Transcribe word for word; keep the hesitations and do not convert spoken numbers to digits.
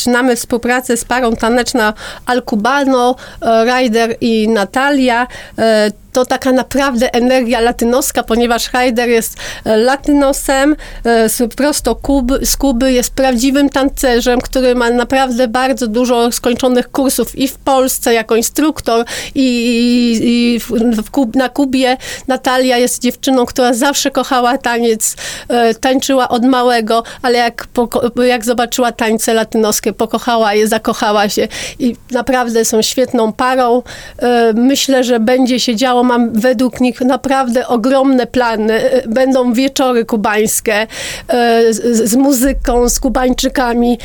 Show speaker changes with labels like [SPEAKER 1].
[SPEAKER 1] zaczynamy współpracę z parą taneczna Al Cubano, Ryder i Natalia. To taka naprawdę energia latynoska, ponieważ Ryder jest latynosem, z, prosto Kuby, z Kuby, jest prawdziwym tancerzem, który ma naprawdę bardzo dużo skończonych kursów i w Polsce jako instruktor, i, i w Kub, na Kubie. Natalia jest dziewczyną, która zawsze kochała taniec, tańczyła od małego, ale jak, jak zobaczyła tańce latynoskie, pokochała je, zakochała się i naprawdę są świetną parą. Myślę, że będzie się działo. Mam według nich naprawdę ogromne plany. Będą wieczory kubańskie z, z muzyką, z Kubańczykami.